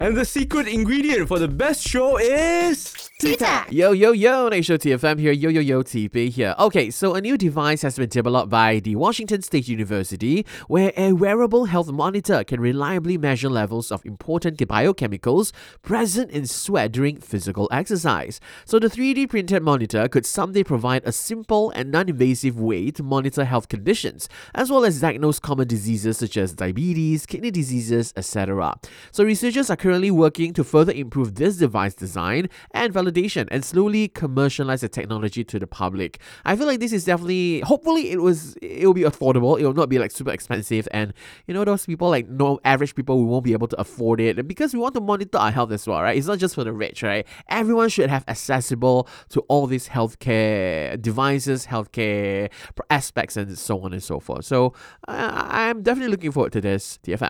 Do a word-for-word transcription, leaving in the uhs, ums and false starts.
And the secret ingredient for the best show is... Tita. Yo, yo, yo, next show T F M here, yo, yo, yo, T P here. Okay, so a new device has been developed by the Washington State University where a wearable health monitor can reliably measure levels of important biochemicals present in sweat during physical exercise. So the three D printed monitor could someday provide a simple and non-invasive way to monitor health conditions, as well as diagnose common diseases such as diabetes, kidney diseases, et cetera. So researchers are currently working to further improve this device design and validation and slowly commercialize the technology to the public. I feel like this is definitely, hopefully it was, it will be affordable. It will not be like super expensive, and you know those people like no average people who won't be able to afford it, and because we want to monitor our health as well, right? It's not just for the rich, right? Everyone should have accessible to all these healthcare devices, healthcare aspects, and so on and so forth. So uh, I'm definitely looking forward to this, T F M.